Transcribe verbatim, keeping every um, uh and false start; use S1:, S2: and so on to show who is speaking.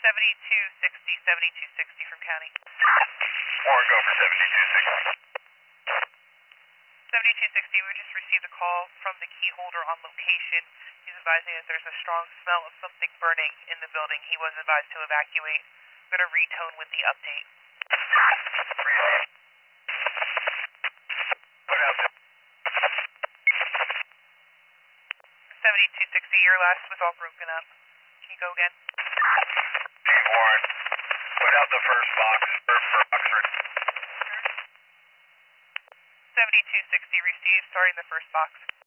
S1: seventy-two sixty, seventy-two sixty from county.
S2: Warren, go for seventy-two sixty.
S1: seventy-two sixty, we just received a call from the key holder on location. He's advising that there's a strong smell of something burning in the building. He was advised to evacuate. I'm going to retone with the update. seventy-two sixty, your last was all broken up. Can you go again?
S2: Warren, put out the first box for, for Oxford.
S1: seventy-two sixty received, starting the first box.